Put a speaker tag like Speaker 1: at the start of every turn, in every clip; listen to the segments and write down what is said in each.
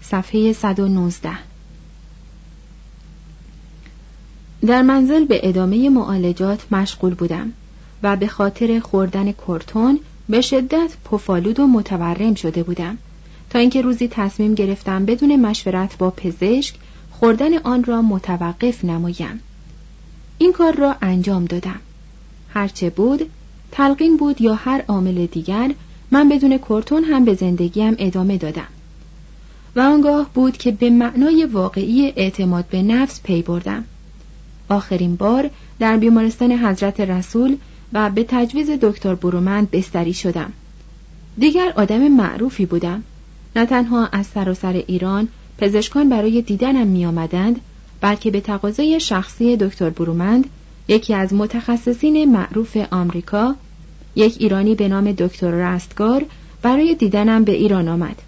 Speaker 1: صفحه 119. در منزل به ادامه معالجات مشغول بودم و به خاطر خوردن کورتون به شدت پفالود و متورم شده بودم، تا اینکه روزی تصمیم گرفتم بدون مشورت با پزشک خوردن آن را متوقف نمایم. این کار را انجام دادم. هرچه بود، تلقین بود یا هر عامل دیگر، من بدون کورتون هم به زندگیم ادامه دادم. و آنگاه بود که به معنای واقعی اعتماد به نفس پی بردم. آخرین بار در بیمارستان حضرت رسول و به تجویز دکتر برومند بستری شدم. دیگر آدم معروفی بودم. نه تنها از سراسر ایران پزشکان برای دیدنم می آمدند، بلکه به تقاضای شخصی دکتر برومند، یکی از متخصصین معروف آمریکا، یک ایرانی به نام دکتر رستگار برای دیدنم به ایران آمد.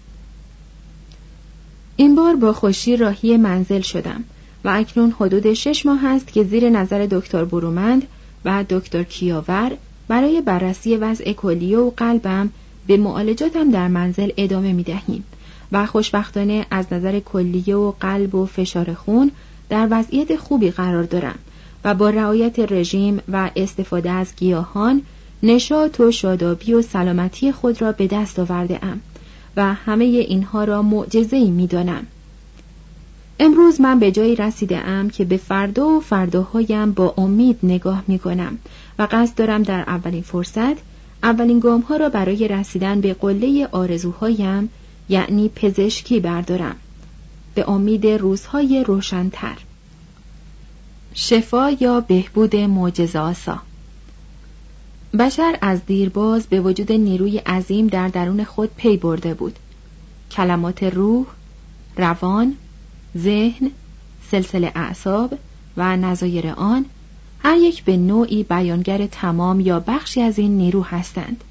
Speaker 1: این بار با خوشی راهی منزل شدم و اکنون حدود 6 ماه است که زیر نظر دکتر برومند و دکتر کیاور برای بررسی وضع کلیه و قلبم به معالجاتم در منزل ادامه می دهیم و خوشبختانه از نظر کلیه و قلب و فشار خون در وضعیت خوبی قرار دارم و با رعایت رژیم و استفاده از گیاهان نشاط و شادابی و سلامتی خود را به دست آورده ام و همه اینها را معجزه‌ای می دانم. امروز من به جایی رسیده ام که به فردا و فرداهایم با امید نگاه می کنم و قصد دارم در اولین فرصت اولین گام ها را برای رسیدن به قله آرزوهایم، یعنی پزشکی بردارم، به امید روزهای روشن‌تر. شفا یا بهبود معجزه‌آسا. بشر از دیرباز به وجود نیروی عظیم در درون خود پی برده بود. کلمات روح، روان، ذهن، سلسله اعصاب و نظایر آن هر یک به نوعی بیانگر تمام یا بخشی از این نیرو هستند.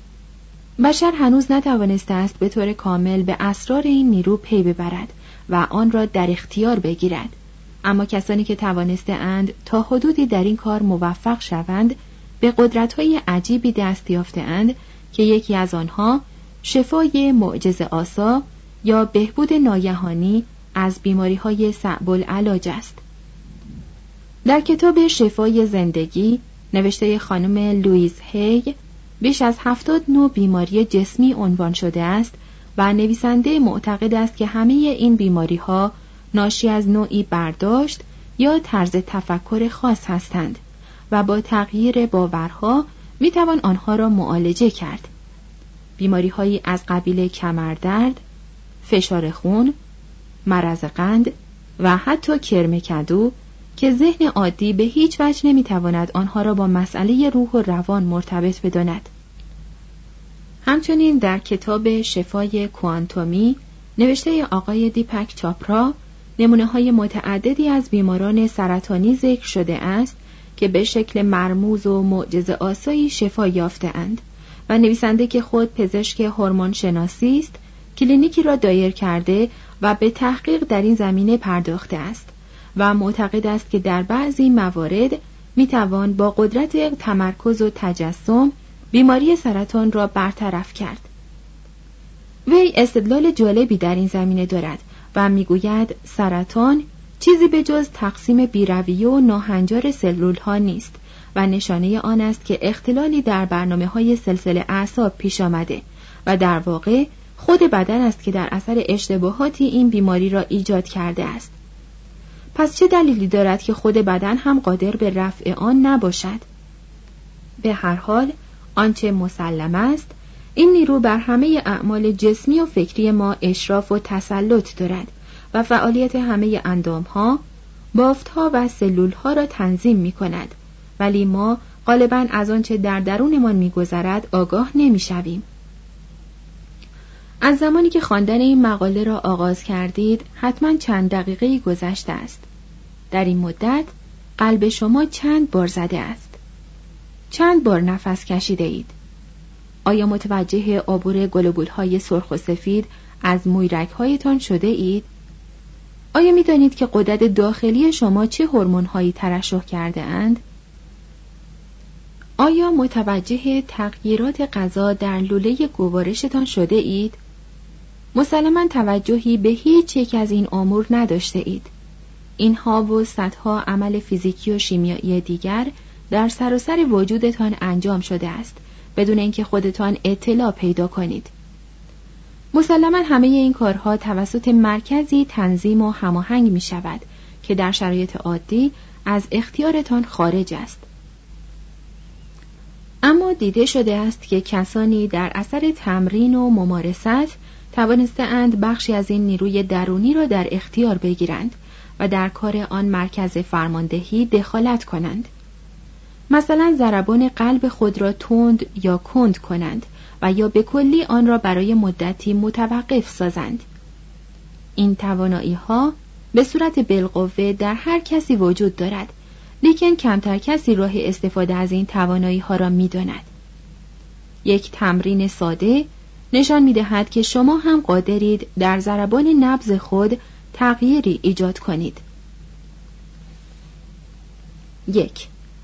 Speaker 1: بشر هنوز نتوانسته است به طور کامل به اسرار این نیرو پی ببرد و آن را در اختیار بگیرد، اما کسانی که توانسته اند تا حدودی در این کار موفق شوند به قدرت‌های عجیبی دست یافته اند که یکی از آنها شفای معجزه‌آسا یا بهبود ناگهانی از بیماری‌های صعب العلاج است. در کتاب شفای زندگی نوشته خانم لوئیز هی بیش از 70 نوع بیماری جسمی عنوان شده است و نویسنده معتقد است که همه این بیماری‌ها ناشی از نوعی برداشت یا طرز تفکر خاص هستند و با تغییر باورها میتوان آنها را معالجه کرد. بیماری‌هایی از قبیل کمردرد، فشار خون، مرض قند و حتی کرم کدو که ذهن عادی به هیچ وجه نمیتواند آنها را با مسئله روح و روان مرتبط بداند. همچنین در کتاب شفای کوانتومی نوشته آقای دیپک چاپرا نمونه‌های متعددی از بیماران سرطانی ذکر شده است که به شکل مرموز و معجزه‌آسایی شفا یافته‌اند و نویسنده که خود پزشک هورمون شناسی است، کلینیکی را دایر کرده و به تحقیق در این زمینه پرداخته است و معتقد است که در بعضی موارد میتوان با قدرت تمرکز و تجسم بیماری سرطان را برطرف کرد. وی استدلال جالبی در این زمینه دارد و میگوید سرطان چیزی به جز تقسیم بی‌رویه و ناهنجار سلول ها نیست و نشانه آن است که اختلالی در برنامه‌های سلسله اعصاب پیش آمده و در واقع خود بدن است که در اثر اشتباهاتی این بیماری را ایجاد کرده است. پس چه دلیلی دارد که خود بدن هم قادر به رفع آن نباشد؟ به هر حال آنچه مسلم است این نیرو بر همه اعمال جسمی و فکری ما اشراف و تسلط دارد و فعالیت همه اندامها، بافتها و سلولها را تنظیم می کند، ولی ما غالباً از آنچه در درونمان می گذرد آگاه نمی شویم. از زمانی که خواندن این مقاله را آغاز کردید حتما چند دقیقه‌ای گذشته است. در این مدت قلب شما چند بار زده است؟ چند بار نفس کشیده اید؟ آیا متوجه عبور گلوبول‌های سرخ و سفید از مویرگ‌هایتان شده اید؟ آیا می دانید که غدد داخلی شما چه هورمون‌هایی ترشح کرده اند؟ آیا متوجه تغییرات غذا در لوله گوارشتان شده اید؟ مسلماً توجهی به هیچ یک از این امور نداشته اید. اینها و صدها عمل فیزیکی و شیمیایی دیگر در سراسر وجودتان انجام شده است بدون اینکه خودتان اطلاع پیدا کنید. مسلماً همه این کارها توسط مرکزی تنظیم و هماهنگ می شود که در شرایط عادی از اختیارتان خارج است. اما دیده شده است که کسانی در اثر تمرین و ممارست توانسته‌اند بخشی از این نیروی درونی را در اختیار بگیرند و در کار آن مرکز فرماندهی دخالت کنند. مثلا ضربان قلب خود را تند یا کند کنند و یا به کلی آن را برای مدتی متوقف سازند. این توانایی‌ها به صورت بالقوه در هر کسی وجود دارد، لیکن کمتر کسی راه استفاده از این توانایی‌ها را می‌داند. یک تمرین ساده نشان می‌دهد که شما هم قادرید در ضربان نبض خود تغییری ایجاد کنید. 1.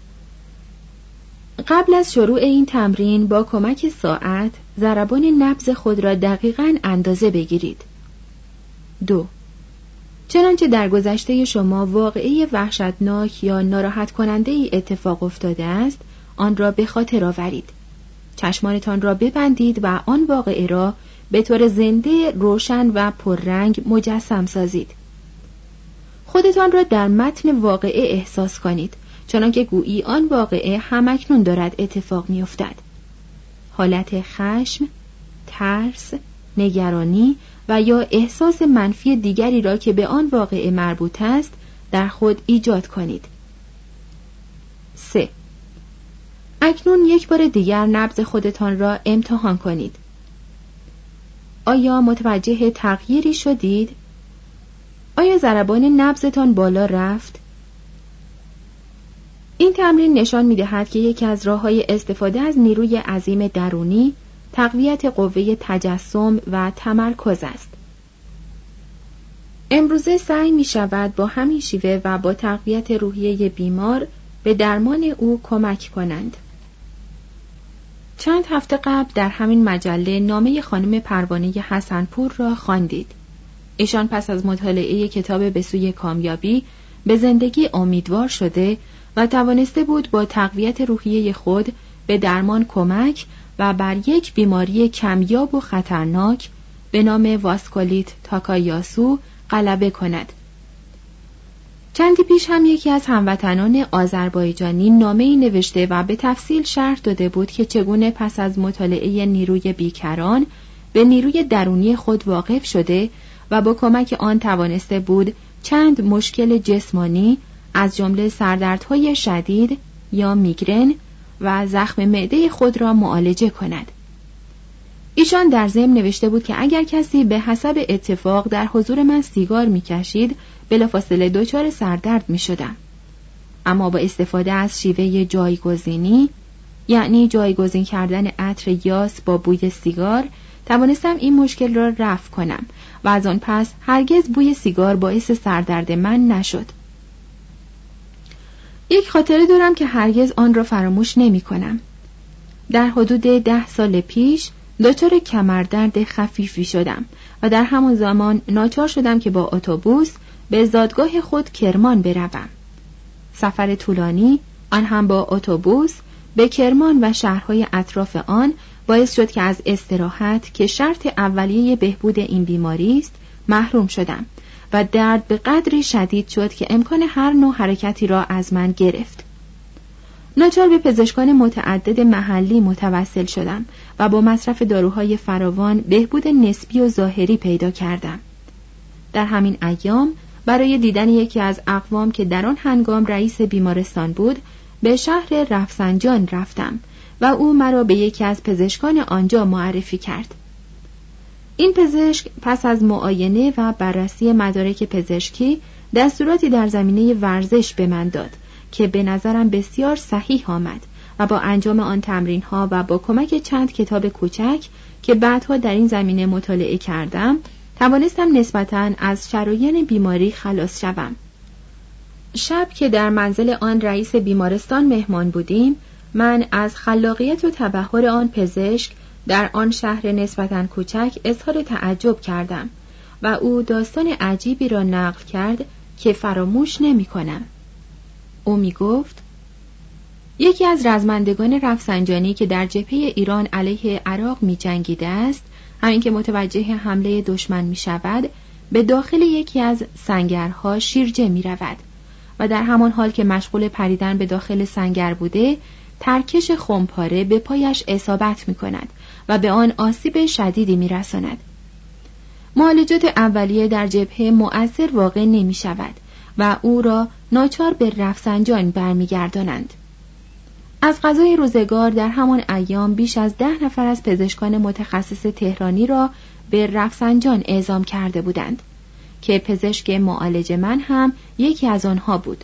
Speaker 1: قبل از شروع این تمرین با کمک ساعت ضربان نبض خود را دقیقاً اندازه بگیرید. 2. چنانچه در گذشته شما واقعه وحشتناک یا ناراحت کننده ای اتفاق افتاده است، آن را به خاطر آورید. چشمانتان را ببندید و آن واقعه را به طور زنده، روشن و پررنگ مجسم سازید. خودتان را در متن واقعه احساس کنید، چنانکه گویی آن واقعه همکنون دارد اتفاق می‌افتد. حالت خشم، ترس، نگرانی و یا احساس منفی دیگری را که به آن واقعه مربوط است در خود ایجاد کنید. 3. اکنون یک بار دیگر نبض خودتان را امتحان کنید. آیا متوجه تغییری شدید؟ آیا ضربان نبضتان بالا رفت؟ این تمرین نشان می‌دهد که یکی از راه‌های استفاده از نیروی عظیم درونی تقویت قوه تجسم و تمرکز است. امروزه سعی می‌شود با همین شیوه و با تقویت روحیه بیمار به درمان او کمک کنند. چند هفته قبل در همین مجله نامه خانم پروانه حسنپور را خواندید. ایشان پس از مطالعه کتاب به سوی کامیابی به زندگی امیدوار شده و توانسته بود با تقویت روحیه خود به درمان کمک و بر یک بیماری کمیاب و خطرناک به نام واسکولیت تاکایاسو غلبه کند. چندی پیش هم یکی از هموطنان آذربایجانی نامه‌ای نوشته و به تفصیل شرح داده بود که چگونه پس از مطالعه نیروی بیکران به نیروی درونی خود واقف شده و با کمک آن توانسته بود چند مشکل جسمانی از جمله سردردهای شدید یا میگرن و زخم معده خود را معالجه کند. ایشان در ضمن نوشته بود که اگر کسی به حسب اتفاق در حضور من سیگار میکشید بلافاصله دچار سردرد میشدم، اما با استفاده از شیوه جایگزینی، یعنی جایگزین کردن عطر یاس با بوی سیگار، توانستم این مشکل را رفع کنم و از آن پس هرگز بوی سیگار باعث سردرد من نشد. یک خاطره دارم که هرگز آن را فراموش نمی کنم. در حدود 10 سال پیش دچار کمردرد خفیفی شدم و در همان زمان ناچار شدم که با اتوبوس به زادگاه خود کرمان بروم. سفر طولانی، آن هم با اتوبوس، به کرمان و شهرهای اطراف آن باعث شد که از استراحت که شرط اولیه بهبود این بیماری است محروم شدم و درد به قدری شدید شد که امکان هر نوع حرکتی را از من گرفت. ناچار به پزشکان متعدد محلی متوسل شدم و با مصرف داروهای فراوان بهبود نسبی و ظاهری پیدا کردم. در همین ایام برای دیدن یکی از اقوام که در آن هنگام رئیس بیمارستان بود به شهر رفسنجان رفتم و او مرا به یکی از پزشکان آنجا معرفی کرد. این پزشک پس از معاینه و بررسی مدارک پزشکی دستوراتی در زمینه ورزش به من داد که به نظرم بسیار صحیح آمد و با انجام آن تمرین‌ها و با کمک چند کتاب کوچک که بعدها در این زمینه مطالعه کردم توانستم نسبتاً از شرایط بیماری خلاص شوم. شب که در منزل آن رئیس بیمارستان مهمان بودیم، من از خلاقیت و تبحر آن پزشک در آن شهر نسبتاً کوچک اظهار تعجب کردم و او داستان عجیبی را نقل کرد که فراموش نمی کنم. او می گفت یکی از رزمندگان رفسنجانی که در جبهه ایران علیه عراق می جنگیده است، همین که متوجه حمله دشمن می شود، به داخل یکی از سنگرها شیرجه می رود و در همان حال که مشغول پریدن به داخل سنگر بوده، ترکش خمپاره به پایش اصابت می کند و به آن آسیب شدیدی می رساند. معالجات اولیه در جبهه مؤثر واقع نمی شود و او را ناچار به رفسنجان برمیگردانند. از قضای روزگار در همان ایام بیش از 10 نفر از پزشکان متخصص تهرانی را به رفسنجان اعزام کرده بودند که پزشک معالج من هم یکی از آنها بود.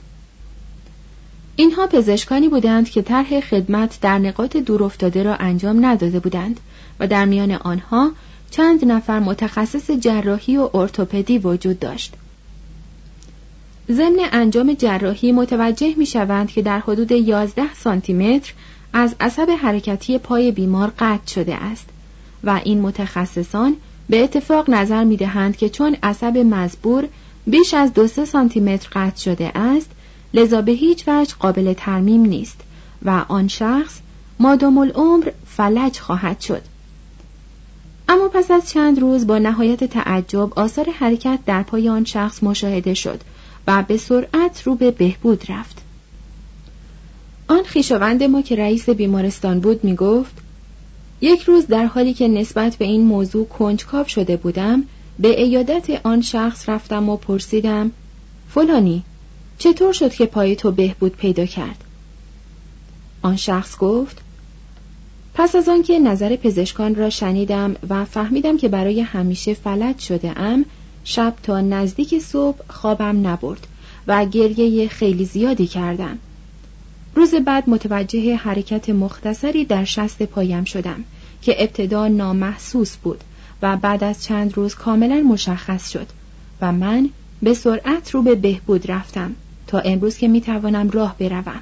Speaker 1: اینها پزشکانی بودند که طرح خدمت در نقاط دورافتاده را انجام نداده بودند و در میان آنها چند نفر متخصص جراحی و ارتوپدی وجود داشت. ضمن انجام جراحی متوجه می شوند که در حدود 11 سانتی متر از عصب حرکتی پای بیمار قطع شده است و این متخصصان به اتفاق نظر می دهند که چون عصب مزبور بیش از 2-3 سانتی متر قطع شده است، لذا به هیچ وجه قابل ترمیم نیست و آن شخص مادام العمر فلج خواهد شد. اما پس از چند روز با نهایت تعجب آثار حرکت در پای آن شخص مشاهده شد و به سرعت رو به بهبود رفت. آن خویشاوند ما که رئیس بیمارستان بود می گفت یک روز در حالی که نسبت به این موضوع کنجکاو شده بودم، به عیادت آن شخص رفتم و پرسیدم فلانی چطور شد که پای تو بهبود پیدا کرد؟ آن شخص گفت پس از آن که نظر پزشکان را شنیدم و فهمیدم که برای همیشه فلج شده ام، شب تا نزدیک صبح خوابم نبرد و گریه خیلی زیادی کردم. روز بعد متوجه حرکت مختصری در شست پایم شدم که ابتدا نامحسوس بود و بعد از چند روز کاملا مشخص شد و من به سرعت رو به بهبود رفتم تا امروز که میتوانم راه بروم.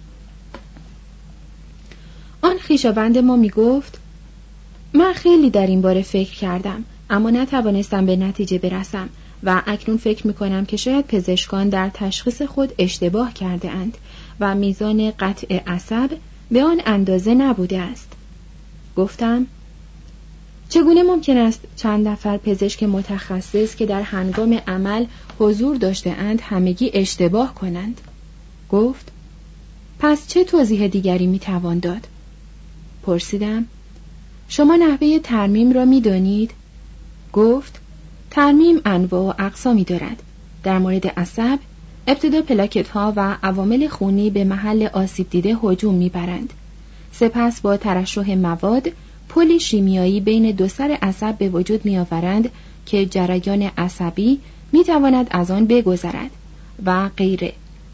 Speaker 1: آن خویشاوند ما میگفت من خیلی در این باره فکر کردم اما نتوانستم به نتیجه برسم و اکنون فکر میکنم که شاید پزشکان در تشخیص خود اشتباه کرده اند و میزان قطع عصب به آن اندازه نبوده است. گفتم چگونه ممکن است چند نفر پزشک متخصص که در هنگام عمل حضور داشته اند همگی اشتباه کنند؟ گفت پس چه توضیح دیگری میتوان داد؟ پرسیدم شما نحوه ترمیم را میدانید؟ گفت ترمیم انواع و اقسامی دارد. در مورد عصب ابتدا پلاکت ها و عوامل خونی به محل آسیب دیده هجوم میبرند. سپس با ترشح مواد پلی شیمیایی بین دو سر عصب به وجود میآورند که جریان عصبی میتواند از آن بگذرد و غیره.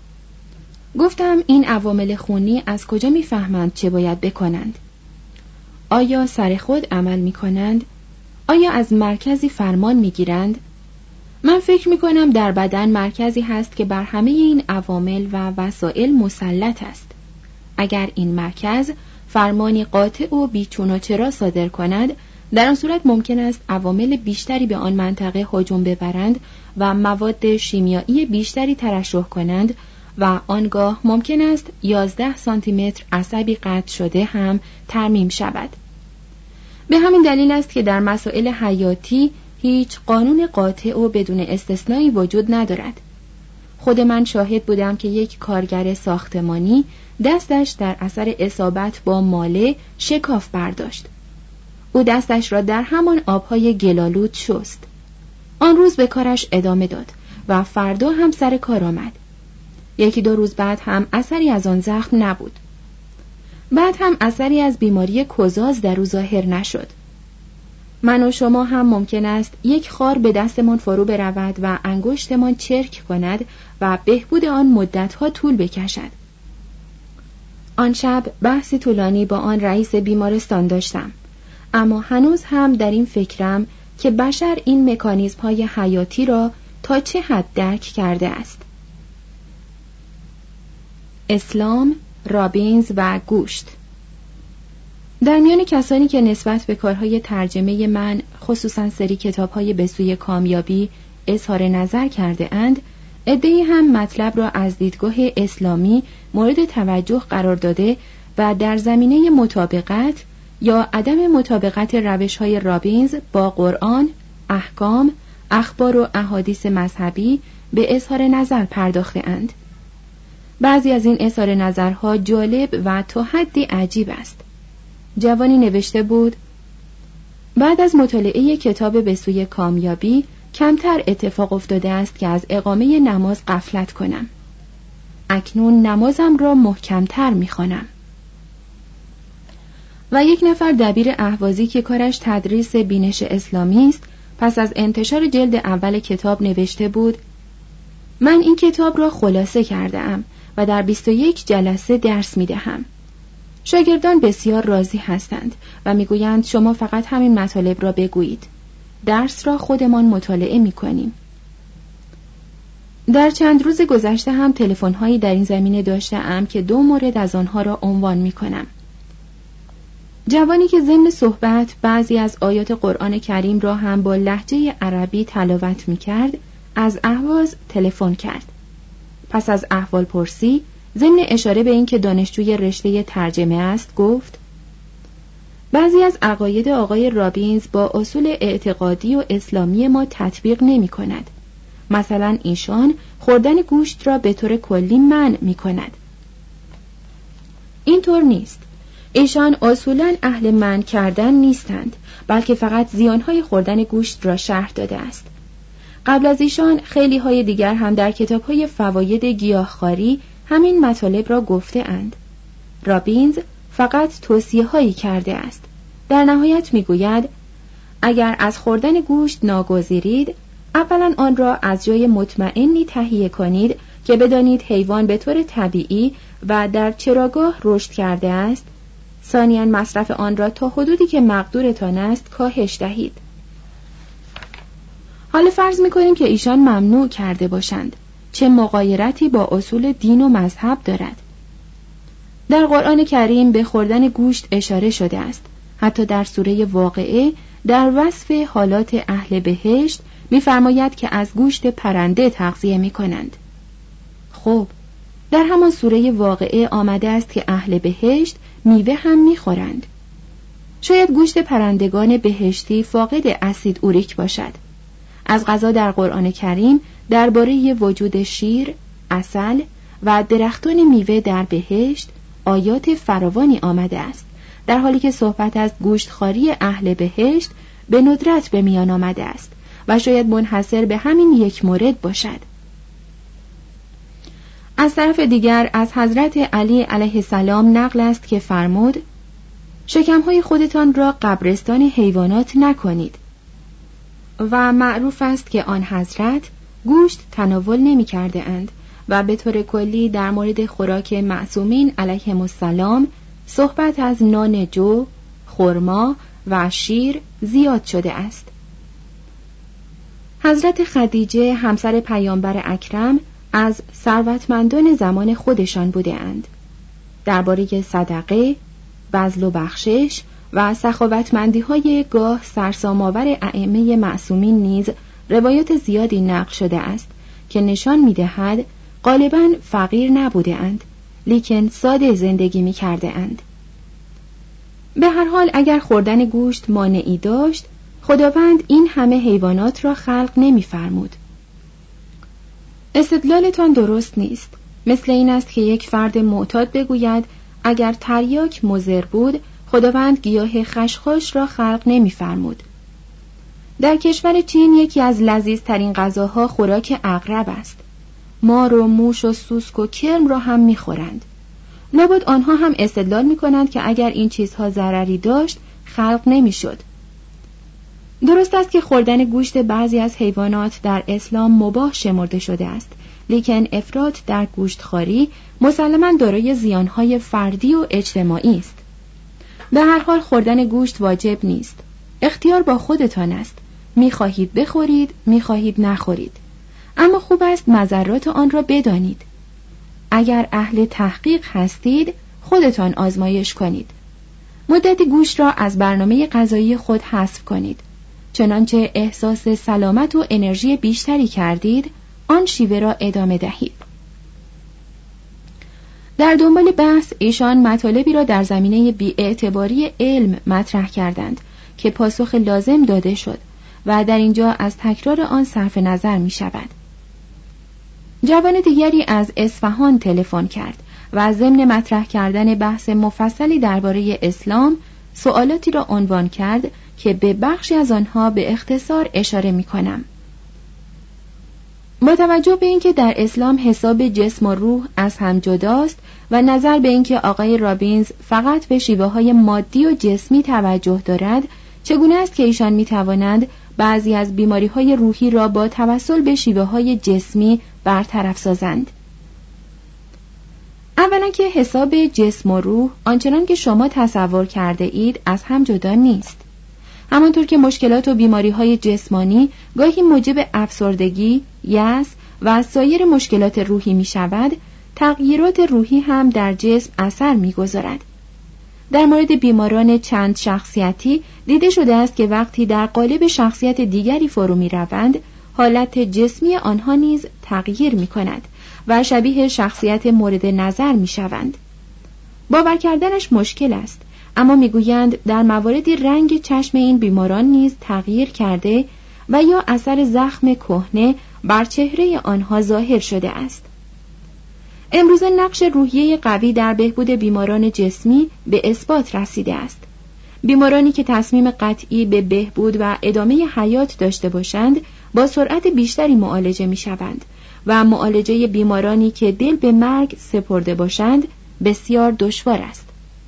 Speaker 1: گفتم این عوامل خونی از کجا میفهمند چه باید بکنند؟ آیا سر خود عمل میکنند؟ آیا از مرکزی فرمان میگیرند؟ من فکر میکنم در بدن مرکزی هست که بر همه این عوامل و وسایل مسلط است. اگر این مرکز فرمانی قاطع و بیچون و چرا صادر کند، در آن صورت ممکن است عوامل بیشتری به آن منطقه هجوم ببرند و مواد شیمیایی بیشتری ترشح کنند و آنگاه ممکن است 11 سانتی متر عصبی قطع شده هم ترمیم شود. به همین دلیل است که در مسائل حیاتی هیچ قانون قاطع و بدون استثنایی وجود ندارد. خود من شاهد بودم که یک کارگر ساختمانی دستش در اثر اصابت با ماله شکاف برداشت. او دستش را در همان آبهای گلالود شست. آن روز به کارش ادامه داد و فردا هم سر کار آمد. 1-2 روز بعد هم اثری از آن زخم نبود. بعد هم اثری از بیماری کوزاز در او ظاهر نشد. من و شما هم ممکن است یک خار به دستمان فرو برود و انگشتمان چرک کند و بهبود آن مدتها طول بکشد. آن شب بحثی طولانی با آن رئیس بیمارستان داشتم، اما هنوز هم در این فکرم که بشر این مکانیزم‌های حیاتی را تا چه حد درک کرده است. اسلام، رابینز و گوشت. در میان کسانی که نسبت به کارهای ترجمه من، خصوصا سری کتاب‌های به سوی کامیابی، اظهار نظر کرده اند، عده‌ای هم مطلب را از دیدگاه اسلامی مورد توجه قرار داده و در زمینه مطابقت یا عدم مطابقت روش‌های رابینز با قرآن، احکام، اخبار و احادیث مذهبی به اظهار نظر پرداخته اند. بعضی از این اظهار نظرها جالب و تا حدی عجیب است. جوانی نوشته بود: بعد از مطالعه کتاب به سوی کامیابی کمتر اتفاق افتاده است که از اقامه نماز غفلت کنم. اکنون نمازم را محکمتر می‌خوانم. و یک نفر دبیر اهوازی که کارش تدریس بینش اسلامی است، پس از انتشار جلد اول کتاب نوشته بود: من این کتاب را خلاصه کرده‌ام و در 21 جلسه درس می‌دهم. شاگردان بسیار راضی هستند و می‌گویند شما فقط همین مطالب را بگویید. درس را خودمان مطالعه می‌کنیم. در چند روز گذشته هم تلفن‌هایی در این زمینه داشته‌ام که 2 مورد از آنها را عنوان می‌کنم. جوانی که ضمن صحبت بعضی از آیات قرآن کریم را هم با لهجه عربی تلاوت می‌کرد، از اهواز تلفن کرد. پس از احوال پرسی، ضمن اشاره به این که دانشجوی رشته ترجمه است، گفت: بعضی از عقاید آقای رابینز با اصول اعتقادی و اسلامی ما تطبیق نمی کند. مثلا ایشان خوردن گوشت را به طور کلی منع می کند. اینطور نیست. ایشان اصولاً اهل منع کردن نیستند، بلکه فقط زیانهای خوردن گوشت را شرح داده است. قبل از ایشان خیلی های دیگر هم در کتاب‌های فواید گیاهخواری همین مطالب را گفته اند. رابینز فقط توصیه هایی کرده است. در نهایت میگوید: اگر از خوردن گوشت ناگزیرید، اولا آن را از جای مطمئنی تهیه کنید که بدانید حیوان به طور طبیعی و در چراگاه رشد کرده است. ثانیاً مصرف آن را تا حدودی که مقدورتان است کاهش دهید. حالا فرض می‌کنیم که ایشان ممنوع کرده باشند. چه مغایرتی با اصول دین و مذهب دارد؟ در قرآن کریم به خوردن گوشت اشاره شده است. حتی در سوره واقعه در وصف حالات اهل بهشت می‌فرماید که از گوشت پرنده تغذیه می‌کنند. خب، در همان سوره واقعه آمده است که اهل بهشت میوه هم می‌خورند. شاید گوشت پرندگان بهشتی فاقد اسید اوریک باشد. از قضا در قرآن کریم درباره وجود شیر، عسل و درختان میوه در بهشت آیات فراوانی آمده است، در حالی که صحبت از گوشتخواری اهل بهشت به ندرت به میان آمده است و شاید منحصر به همین یک مورد باشد. از طرف دیگر از حضرت علی علیه السلام نقل است که فرمود: شکم‌های خودتان را قبرستان حیوانات نکنید. و معروف است که آن حضرت گوشت تناول نمی کرده اند و به طور کلی در مورد خوراک معصومین علیهم السلام صحبت از نان جو، خرما و شیر زیاد شده است. حضرت خدیجه همسر پیامبر اکرم از ثروتمندان زمان خودشان بوده اند. درباره صدقه، بذل و بخشش و سخاوتمندی‌های گاه سرسام‌آور ائمه معصومین نیز روایات زیادی نقل شده است که نشان می‌دهد غالباً فقیر نبوده اند، لیکن ساده زندگی می‌کرده اند. به هر حال اگر خوردن گوشت مانعی داشت، خداوند این همه حیوانات را خلق نمی‌فرمود. استدلالتان درست نیست. مثل این است که یک فرد معتاد بگوید اگر تریاک مضر بود، خداوند گیاه خشخاش را خلق نمی‌فرمود. در کشور چین یکی از لذیذترین غذاها خوراک عقرب است. مار و موش و سوسک و کرم را هم می‌خورند. لابد آنها هم استدلال می‌کنند که اگر این چیزها ضرری داشت، خلق نمی‌شد. درست است که خوردن گوشت بعضی از حیوانات در اسلام مباح شمرده شده است، لیکن افراط در گوشتخواری مسلماً دارای زیانهای فردی و اجتماعی است. به هر حال خوردن گوشت واجب نیست. اختیار با خودتان است. می‌خواهید بخورید، می‌خواهید نخورید. اما خوب است مضرات آن را بدانید. اگر اهل تحقیق هستید، خودتان آزمایش کنید. مدتی گوشت را از برنامه غذایی خود حذف کنید. چنانچه احساس سلامت و انرژی بیشتری کردید، آن شیوه را ادامه دهید. در دنبال بحث ایشان مطالبی را در زمینه بی‌اعتباری علم مطرح کردند که پاسخ لازم داده شد و در اینجا از تکرار آن صرف نظر می شود. جوان دیگری از اصفهان تلفن کرد و ضمن مطرح کردن بحث مفصلی درباره اسلام سوالاتی را عنوان کرد که به بخشی از آنها به اختصار اشاره می کنم. با توجه به اینکه در اسلام حساب جسم و روح از هم جداست و نظر به اینکه آقای رابینز فقط به شیوه‌های مادی و جسمی توجه دارد، چگونه است که ایشان می‌توانند بعضی از بیماری‌های روحی را با توسل به شیوه‌های جسمی برطرف سازند؟ اولا که حساب جسم و روح آنچنان که شما تصور کرده اید از هم جدا نیست. همانطور که مشکلات و بیماری‌های جسمانی گاهی موجب افسردگی، یأس و سایر مشکلات روحی می‌شود، تغییرات روحی هم در جسم اثر می‌گذارد. در مورد بیماران چند شخصیتی دیده شده است که وقتی در قالب شخصیت دیگری فرو می‌روند، حالت جسمی آنها نیز تغییر می‌کند و شبیه شخصیت مورد نظر می‌شوند. باور کردنش مشکل است، اما میگویند در مواردی رنگ چشم این بیماران نیز تغییر کرده و یا اثر زخم کهنه بر چهره آنها ظاهر شده است. امروزه نقش روحیه قوی در بهبود بیماران جسمی به اثبات رسیده است. بیمارانی که تصمیم قطعی به بهبود و ادامه حیات داشته باشند، با سرعت بیشتری معالجه می‌شوند و معالجه بیمارانی که دل به مرگ سپرده باشند بسیار دشوار است.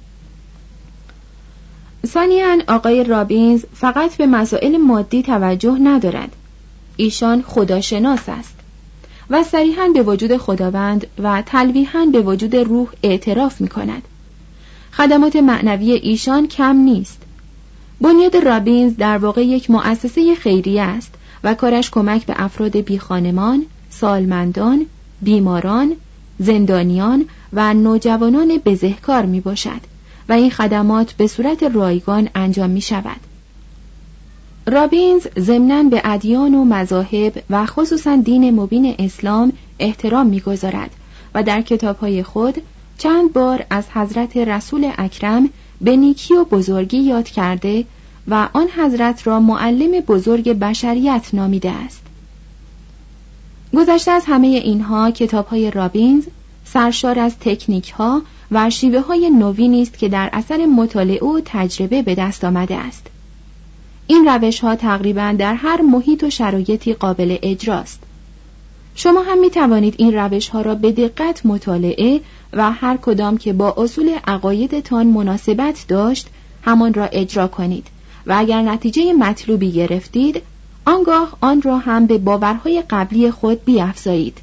Speaker 1: ثانیاً آقای رابینز فقط به مسائل مادی توجه ندارد. ایشان خداشناس است و صریحاً به وجود خداوند و تلویحاً به وجود روح اعتراف می‌کند. خدمات معنوی ایشان کم نیست. بنیاد رابینز در واقع یک مؤسسه خیریه است و کارش کمک به افراد بیخانمان، سالمندان، بیماران، زندانیان و نوجوانان بزهکار میباشد و این خدمات به صورت رایگان انجام می شود. رابینز ضمناً به ادیان و مذاهب و خصوصاً دین مبین اسلام احترام می‌گذارد و در کتاب‌های خود چند بار از حضرت رسول اکرم به نیکی و بزرگی یاد کرده و آن حضرت را معلم بزرگ بشریت نامیده است. گذشته از همه اینها کتاب‌های رابینز سرشار از تکنیک‌ها و شیوه‌های نوینی است که در اثر مطالعه و تجربه به دست آمده است. این روش‌ها تقریباً در هر محیط و شرایطی قابل اجراست. شما هم می توانید این روش‌ها را به دقت مطالعه و هر کدام که با اصول عقایدتان مناسبت داشت همان را اجرا کنید و اگر نتیجه مطلوبی گرفتید آنگاه آن را هم به باورهای قبلی خود بیفزایید.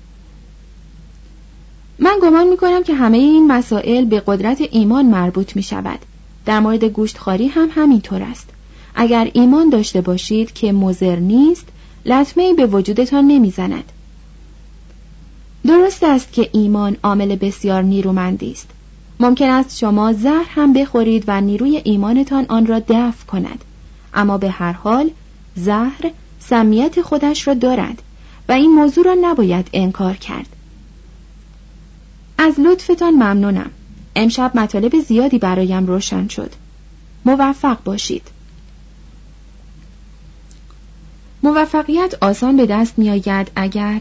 Speaker 1: من گمان می‌کنم که همه این مسائل به قدرت ایمان مربوط می‌شود. در مورد گوشتخواری هم همینطور است. اگر ایمان داشته باشید که مضر نیست، لطمه‌ای به وجودتان نمی‌زند. درست است که ایمان عامل بسیار نیرومندی است. ممکن است شما زهر هم بخورید و نیروی ایمانتان آن را دفع کند، اما به هر حال زهر سمیت خودش را دارد و این موضوع را نباید انکار کرد. از لطفتان ممنونم. امشب مطالب زیادی برایم روشن شد. موفق باشید. موفقیت آسان به دست می آید اگر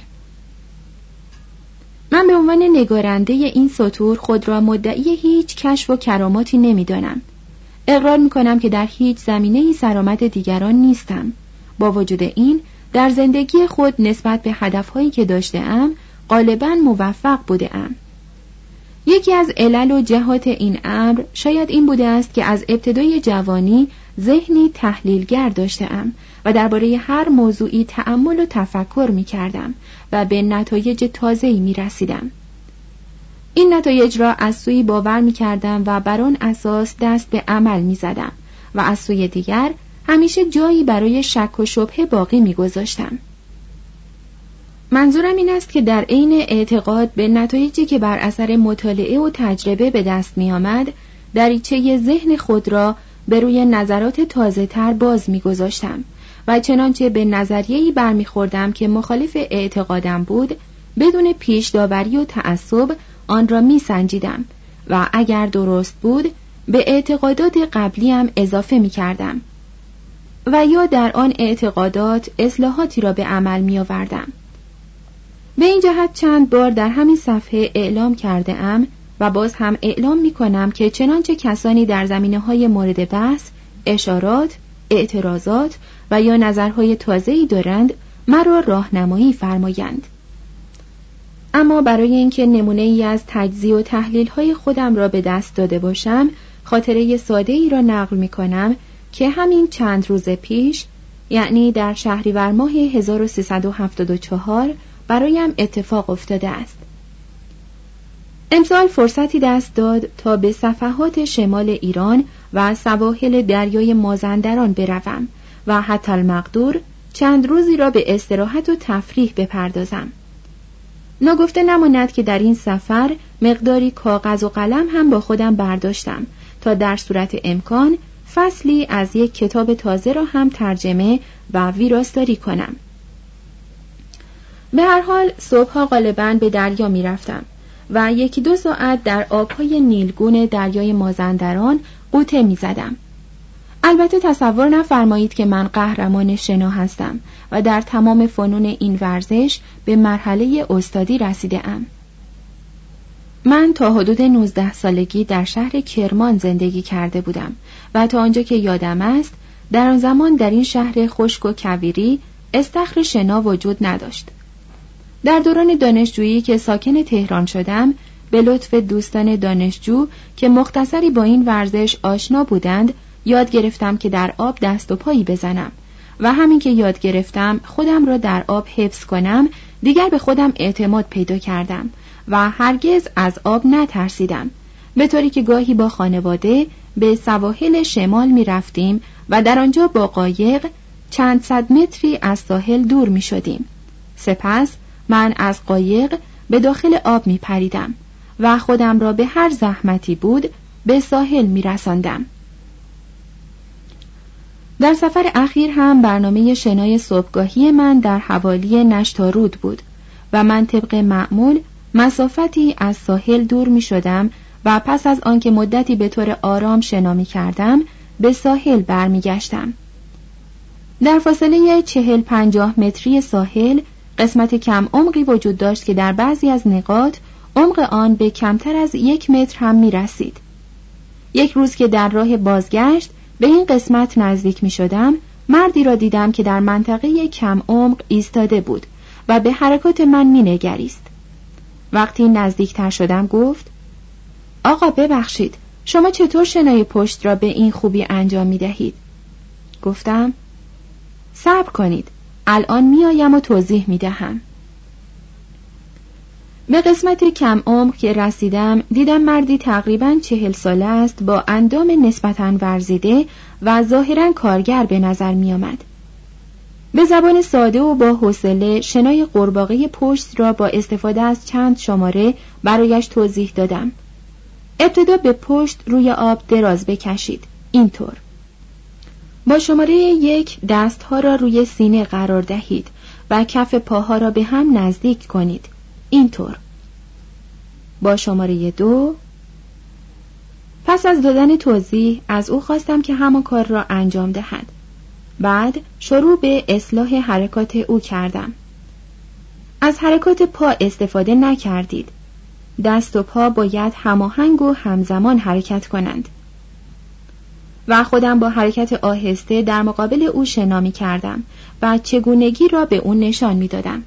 Speaker 1: من به عنوان نگارنده این سطور خود را مدعی هیچ کشف و کراماتی نمی دانم. اقرار می کنم که در هیچ زمینه‌ای سرآمد دیگران نیستم. با وجود این در زندگی خود نسبت به هدفهایی که داشته‌ام غالباً موفق بوده‌ام. یکی از علل و جهات این امر شاید این بوده است که از ابتدای جوانی ذهنی تحلیلگر داشته‌ام و درباره هر موضوعی تأمل و تفکر می‌کردم و به نتایج تازه‌ای می‌رسیدم. این نتایج را از سوی باور می‌کردم و بر آن اساس دست به عمل می‌زدم و از سوی دیگر همیشه جایی برای شک و شبهه باقی می‌گذاشتم. منظورم این است که در عین اعتقاد به نتایجی که بر اثر مطالعه و تجربه به دست می آمد، دریچه ذهن خود را به روی نظرات تازه تر باز می گذاشتم و چنانچه به نظریه‌ای برمیخوردم که مخالف اعتقادم بود، بدون پیش داوری و تعصب آن را می سنجیدم و اگر درست بود به اعتقادات قبلیم اضافه می کردم و یا در آن اعتقادات اصلاحاتی را به عمل می آوردم. به این جهت چند بار در همین صفحه اعلام کرده ام و باز هم اعلام می کنم که چنانچه کسانی در زمینه‌های مورد بحث، اشارات، اعتراضات و یا نظرهای تازه‌ای دارند، مرا راهنمایی فرمایند. اما برای اینکه نمونه‌ای از تجزیه و تحلیل‌های خودم را به دست داده باشم، خاطره ساده‌ای را نقل می‌کنم که همین چند روز پیش، یعنی در شهریور ماه 1374 برایم اتفاق افتاده است. امسال فرصتی دست داد تا به صفحات شمال ایران و سواحل دریای مازندران بروم و حتی المقدور چند روزی را به استراحت و تفریح بپردازم. ناگفته نماند که در این سفر مقداری کاغذ و قلم هم با خودم برداشتم تا در صورت امکان فصلی از یک کتاب تازه را هم ترجمه و ویراستاری کنم. به هر حال صبحها غالباً به دریا می رفتم و 1-2 ساعت در آبهای نیلگون دریای مازندران غوطه می زدم. البته تصور نفرمایید که من قهرمان شنا هستم و در تمام فنون این ورزش به مرحله استادی رسیده ام. من تا حدود 19 سالگی در شهر کرمان زندگی کرده بودم و تا آنجا که یادم است در آن زمان در این شهر خشک و کویری استخر شنا وجود نداشت. در دوران دانشجویی که ساکن تهران شدم، به لطف دوستان دانشجو که مختصری با این ورزش آشنا بودند، یاد گرفتم که در آب دست و پایی بزنم و همین که یاد گرفتم خودم را در آب حفظ کنم، دیگر به خودم اعتماد پیدا کردم و هرگز از آب نترسیدم، به طوری که گاهی با خانواده به سواحل شمال می رفتیم و در آنجا با قایق چند صد متری از ساحل دور می شدیم. سپس من از قایق به داخل آب می پریدم و خودم را به هر زحمتی بود به ساحل می رساندم. در سفر اخیر هم برنامه شنای صبحگاهی من در حوالی نشتارود بود و من طبق معمول مسافتی از ساحل دور می شدم و پس از آنکه مدتی به طور آرام شنا می کردم به ساحل برمی گشتم. در فاصله 40-50 متری ساحل قسمت کم عمقی وجود داشت که در بعضی از نقاط عمق آن به کمتر از 1 متر هم می رسید. یک روز که در راه بازگشت به این قسمت نزدیک می شدم، مردی را دیدم که در منطقه کم عمق ایستاده بود و به حرکات من می نگریست. وقتی نزدیکتر شدم گفت: آقا ببخشید، شما چطور شنای پشت را به این خوبی انجام می دهید؟ گفتم: صبر کنید، الان می آیم و توضیح می دهم. به قسمت کم عمق که رسیدم دیدم مردی تقریباً 40 ساله است با اندام نسبتاً ورزیده و ظاهراً کارگر به نظر می آمد. به زبان ساده و با حوصله شنای قورباغه پشت را با استفاده از چند شماره برایش توضیح دادم. ابتدا به پشت روی آب دراز بکشید، اینطور. با شماره 1 دستها را روی سینه قرار دهید و کف پاها را به هم نزدیک کنید، اینطور. با شماره 2. پس از دادن توضیح از او خواستم که همان کار را انجام دهد. بعد شروع به اصلاح حرکات او کردم. از حرکات پا استفاده نکردید. دست و پا باید هماهنگ و همزمان حرکت کنند. و خودم با حرکت آهسته در مقابل او شنا می کردم و چگونگی را به او نشان می دادم.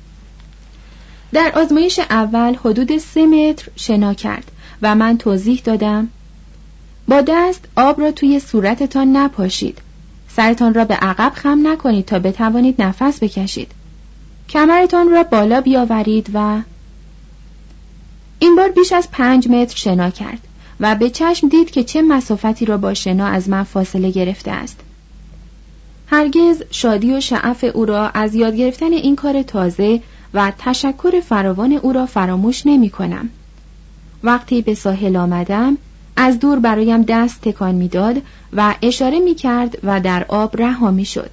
Speaker 1: در آزمایش اول حدود 3 متر شنا کرد و من توضیح دادم: با دست آب را توی صورتتان نپاشید، سرتان را به عقب خم نکنید تا بتوانید نفس بکشید، کمرتان را بالا بیاورید و این بار بیش از 5 متر شنا کرد و به چشم دید که چه مسافتی را با شنا از من فاصله گرفته است. هرگز شادی و شعف او را از یاد گرفتن این کار تازه و تشکر فراوان او را فراموش نمی کنم. وقتی به ساحل آمدم از دور برایم دست تکان می‌داد و اشاره می‌کرد و در آب رها می‌شد.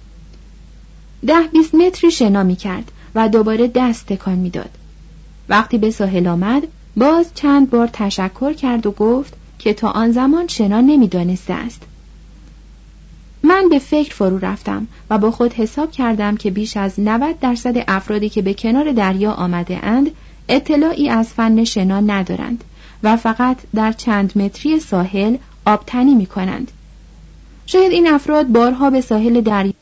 Speaker 1: 10-20 متری شنا می‌کرد و دوباره دست تکان می‌داد. وقتی به ساحل آمد باز چند بار تشکر کرد و گفت که تا آن زمان شنا نمی‌دانسته است. من به فکر فرو رفتم و با خود حساب کردم که بیش از 90% افرادی که به کنار دریا آمده اند اطلاعی از فن شنا ندارند و فقط در چند متری ساحل آبتنی می کنند. شاید این افراد بارها به ساحل دریا